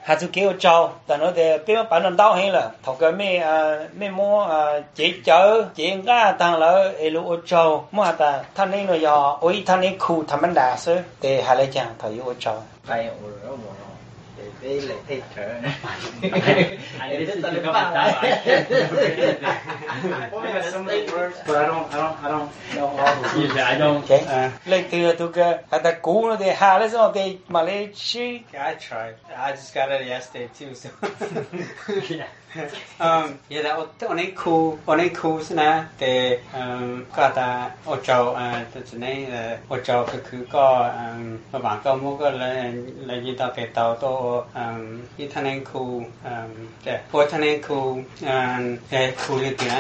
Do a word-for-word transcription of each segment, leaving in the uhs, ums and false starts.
hạt chú kêu trâu ta nói để biết bạn làm đau hay là thầu cái mấy mấy mua chỉ chở chỉ ngã tăng lỡ elu trâu mua ta thanh này rồi giờ ôi thanh này khu thầm anh đã sơ để hai lấy chàng thầu yêu trâu ai ở đó mà để lấy thế trở I didn't think about that. But I don't, I don't, I don't know all the rules. I don't. Okay. Lấy từ từ cái hạt ta cũ nó để hai lấy xong để mà lấy chi. I tried. I just got it yesterday too. So. Yeah. um, yeah, that was on a cool, on a cool, na. The um, got that ocho, uh, the name, uh, ocho, cái cứ có um, các bạn có mua cái là là gì đó cái tàu to um, cái thằng anh cool, um, the, four thằng anh cool, um, cái cool như thế.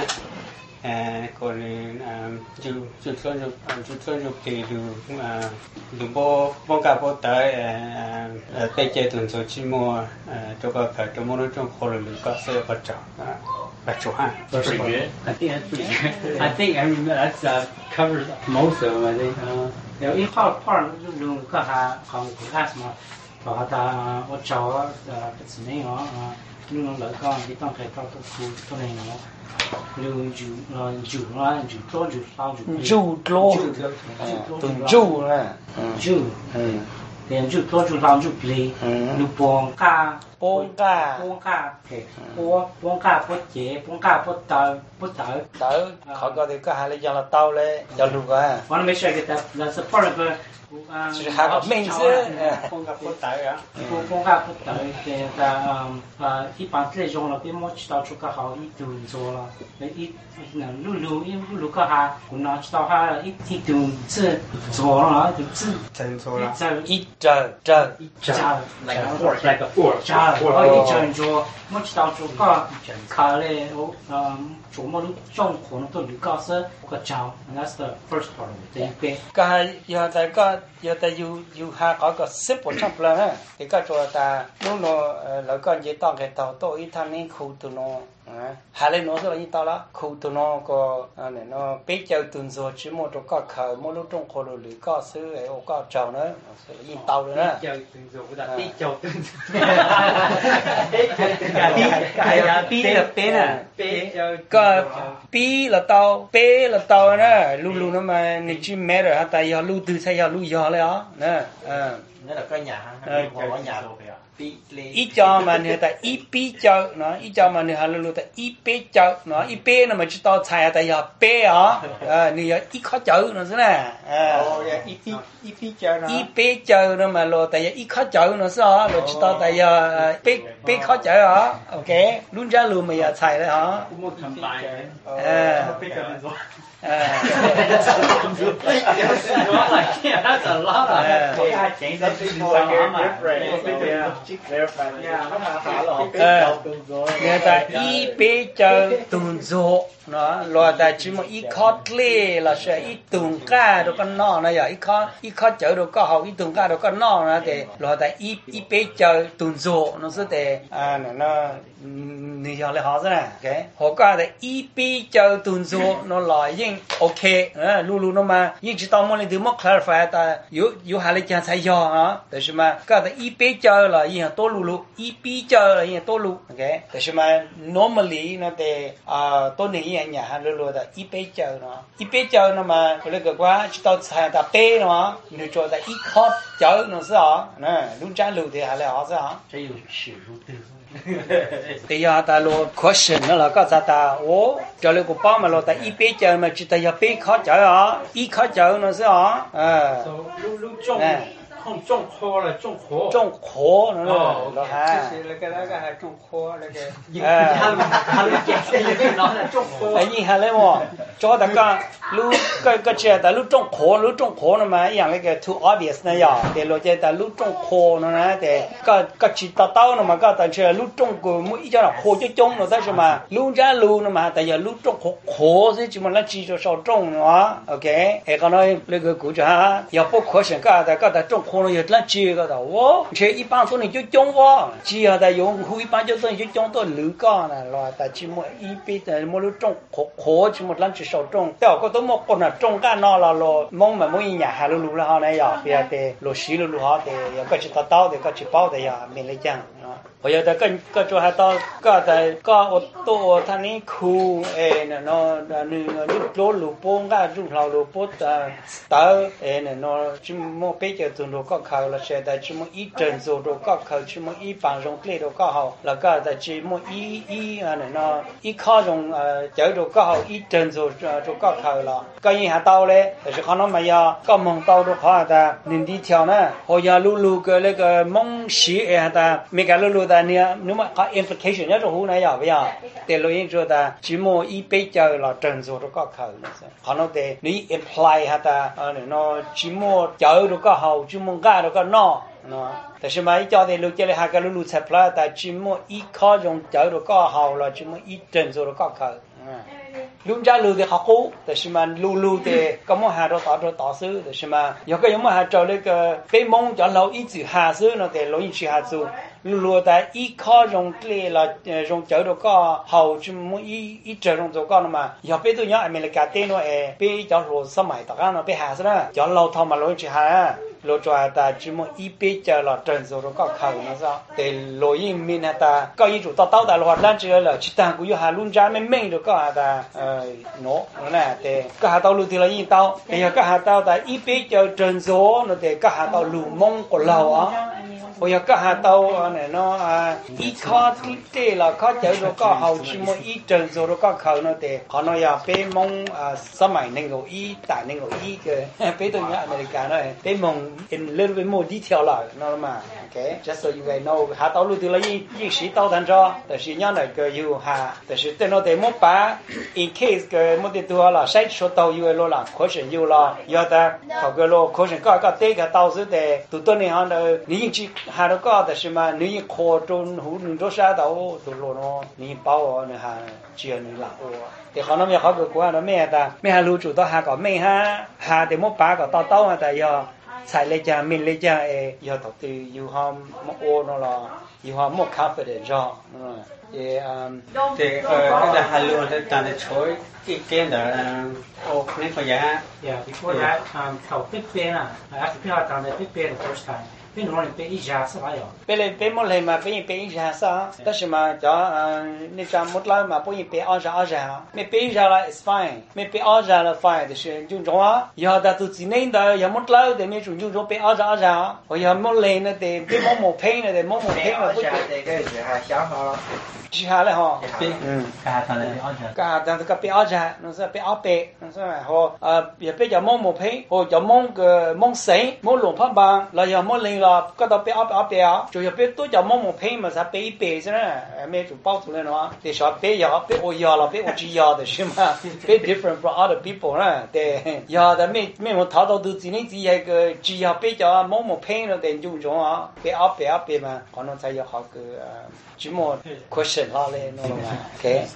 Còn chú chú cho chú chú cho chú thì chú chú bố bố cả bố tới bây giờ tuần sau chỉ mua cho cái cái cho mua nó trong kho là có sẽ có trả và chủ hàng. Pretty good. I think that's pretty good. I think I mean that's uh, covers most of them. I think. Uh, you know, if part part luôn có hà không có khác mà và ta ở chỗ cái gì này nó nhưng lợi con thìต้องphải có cái khu cái này nó lưu chủ là chủ là chủ cho chủ sao chủ chủ lô tuần chủ nè chủ liền chủ cho chủ sao chủ play lưu bông ca bông ca bông ca bông bông ca bông chế bông ca bông tờ bông tờ tờ họ có thì có hai lấy cho là tàu lấy cho luôn à. Want to make sure I get that. That's a part of the. Should have a main chứ. Không gặp bố tới à? Không không gặp bố tới thì ta à一般这种了，别莫知道出个好一顿做了，一那路路一路个哈，我拿知道哈一一顿这做了就这真错了。 一折折一折 like a fork, like a fork. 折，哦一折做，莫知道出个卡嘞，我嗯。做么都种可能都留高是个招 and that's the first part of it 第一边ก็要แต่ก็要แต่อยู่อยู่หาก็ก็สิบชั่วโมงนะแต่ก็ตัวแต่นู้นแล้วก็จะต้องแค่ต่อโตอีท่านนี้ครูตัวน้หาเลยน้องก็ยิ่งต่อละครูตัวน้องก็เนี่ยน้องไปเจ้าตุนโซชิโมตัวก็เขาโมลุจงคนหรือก็ซื้อไอ้โอก็เจ้าเนอะยิ่งต่อเลยนะเจ้าตุนโซก็ได้ปีเจ้าตุนโซปีปีละปีน่ะปีเจ้าก็ปีละต่อปีละต่อนะลูลูนั่นมันนี่จิแม่เหรอแต่ยาลูตื้อใช่ยาลูยาเลยอ่ะนะเออนั่นแหละก็หยาเออบอกว่าหยาโลไปอ่ะปีเลอีจอมันเนี่ยแต่อีปีเจ้าเนาะอีจอมันเนี่ยฮาลูลูแต่อีเป้เจ้าเนาะอีเป้น่ะมันจะต่อใช่แต่ยาเป้อ่ะเออนี่ยาอีข้อเจ้าเนาะใช่ไหมเออโอ้ยอีปีอีปีเจ้าเนาะอีเป้เจ้าเนาะมันโลแต่ยาอีข้อเจ้าเนาะใช่อ่ะเราจะต่อแต่ยาเป้เป้ข้อเจ้าอ่ะโอเครุ่นจ้าลูไม่ยาใช่เลยฮะกูหมดทำตายเลยเออปีเจ้าตุนโซเออ That's a lot of yeah, change that to người ta y bế cho tuần dỗ nó lo ta chỉ một ít khó lê là sẽ ít tuần ca đâu có nọ nó giờ ít khó ít khó chở đâu có học ít tuần ca đâu có nọ nó thì lo ta ít ít bế cho tuần dỗ nó sẽ để à nó người giờ lại họ thế này cái họ có là ít bế cho tuần dỗ nó là những ok lu lu nó mà nhưng chỉ tao muốn lấy từ mất clarify ta yếu yếu hai lấy chân sai do hảแต่是嘛ก็แต่อีเป้เจอละยิ่ง多ลูลูอีปีเจอละยิ่ง多ลู ok แต่是嘛 normally นะแต่อ่าตัวนี้อย่างเงี้ยฮะลูลูแต่อีเป้เจอเนาะอีเป้เจอนะมาเรียกว่า只到才到เป้เนาะ你做的一靠เจอเนาะ是啊那ลูจ้าลู的还来好是啊这有写入的แต่ยาตาโล question นั่นแหละก็จะตาโอ้จะเลยกูป้ามาโลแต่อีเป้เจอมาจิตยาเป้เขาเจออ่ะอีเขาเจอเนาะ是啊เออลูลูจงkhông中科了中科中科นั่นแหละแล้วฮะแล้วก็แล้วก็หาจงคอแล้วก็เออทำทำเก่งเลยไม่น้อยนะจงโคไอ้ยิ่งหาเลยมั้งจอแต่ก็รู้ก็ก็เชื่อแต่รู้จงโครู้จงโคนั่นมาอย่างไรก็ too obvious นะอย่าแต่เราจะแต่รู้จงโคนั่นนะแต่ก็ก็จิตตาเต้านั่นมาก็แต่เชื่อรู้จงกูมุ่งจะโคจะจงนั่นแต่ใช่ไหมรู้จ้ารู้นั่นมาแต่อย่ารู้จงโคโคสิจิมันละจีจะชอบจงเนาะโอเคไอ้ก็น้อยเรื่องกูจะอย่าพวกขอเสียงก็แต่ก็แต่จงโคนั่นอย่าละจีก็แต่ว่าเชื่อ一般ตัวนี้จะจงวะจีอ่ะแต่用户一般就ตัวนี้จะจงตัวหรือก็นะรอแต่จิมันอีปีแต่มันรู้จงโคโคจิมันละจีชอบจงแต่ก็ต้องมองคนน่ะจงกันนอเราเรามองมันมองอีหยังหารู้ๆแล้วฮะเนี่ยอย่าเปียแต่รู้สิรู้ๆฮะแต่อย่าก็จิตตาเต้าแต่ก็จิเป้าแต่อย่าไม่เลยจัง bây giờ ta cần có cho hai tao có tại có ô tô thằng này khu ê nè nó nương nương lúa lúa bông cái rung lào lúa bông ta tao ê nè nó chỉ mua bây giờ tụi nó có khâu là sẽ tại chỉ mua ít trần số đồ có khâu chỉ mua ít bằng rong tê đồ có hậu là có tại chỉ mua ít ít nè nó ít khó rong chở đồ có hậu ít trần số đồ có khâu là có những hạt tao đấyแต่是看到没有có mong tao đồ khó ta nên đi theo nè hồi giờ lú lú cái cái cái mong xí ê ta mấy cái lú lú ta nè nếu mà có implication nhất trong hú này giờ bây giờ để lo yên cho ta chỉ mua ít bây giờ là trần số đồ có khâu họ nói để nếu imply hả ta nó chỉ mua chở đồ có hậu chỉ mua ga đồ có no nóแต่是嘛叫的路这里还个路路才不啦但只mua ít khó dùng chở đồ có hậu là chỉ mua ít trần số đồ có khâu lúc ra lù thì học cũ,แต่是嘛lù lù thì có một hà đồ tỏ đồ tỏ sư,แต่是嘛有个有một hà trò đấy cái cái mong cho lâu ít chữ hà sư nó thì lâu ít chữ hà sư lù lù tại ít khó dùng cái là dùng chở đồ có hậu chỉ muốn ít ít chở dùng đồ có mà有别对nhau America tên nó è别cho lù sớm mai tất cả nó别hà sư đó cho lâu thâu mà lâu ít chữ hà lô cho ta chỉ muốn ít biết cho là trần số nó có khẩu nó sao để lối in mình ta có ý chủ tao tao tại hoạt lan chưa là chỉ ta cũng yêu hà luôn ra mấy mấy được có hà ta nó nó nè để có hà tao luôn thì là in tao bây giờ có hà tao tại ít biết cho trần số nó để có hà tao lù mông của lầu á bây giờ có hà tao này nó ít khó thế là khó chở rồi có hậu chỉ muốn ít trần số nó có khẩu nó để họ nói là bé mông sớm mai nên ngồi ít tại nên ngồi ít cái bé tôi nhớ America nói bé mông in a little bit more detail là nó mà okay just so you guys know hà tao lưu từ là gì gì sĩ tao thành raแต่是nhớ này cái yêu hàแต่是tên nó để một ba in case cái một cáiตัวlà sai số tao yêu lo là question yêu là yêu ta họ cái lo question có cái tên cái tao sẽ để tụi tôi này họ là nếu chỉ hà nó cóแต่是mà nếu như khó trong hữu những chỗ sao tao tụi lo nó nếu bảo này hà chuyện này là ô thì họ nói họ cái của nó mẹ ta mẹ hà lưu chủ tao hà có mẹ ha hà để một ba có tao tao mà tại giờ sai lấy cha mình lấy cha e giờ tập từ yêu ham một ô nó là yêu ham một confident rồi thì thì cái là hai luôn để ta để chối cái cái đó ô nên phải giá yeah before that um khẩu tiếp bên à after people are done the tiếp bên the first time bên nó bên ít giá sao vậy bên bên một lần mà bên bên giá sao但是嘛叫你讲một lần mà bên bên二十二十没bên giá là is fine没bên二十là fine 就是就种啊要的都今年的要một lần的没种就种bên二十二十我要một lần的的bên một một pay的một một pay mà不这个是还想好了， chỉ hà là họ ừ cả thằng này ăn chả cả thằng cái bên二十nó sẽ bên二百nó sẽ họ也bên叫một một pay或叫một cái một sen một lồng phát bằng là要một lần là cái đó bên二百二百啊就要bên多叫một một pay mà才bên一百是呢没种包出来了得说边要边我要了边我只要的是嘛边 different from other people 呢对要的没没我淘到都今年只一个只要边叫某某 pay 了等就种啊边二百二百嘛可能才有好个呃寂寞 question 好嘞，喏嘛，OK。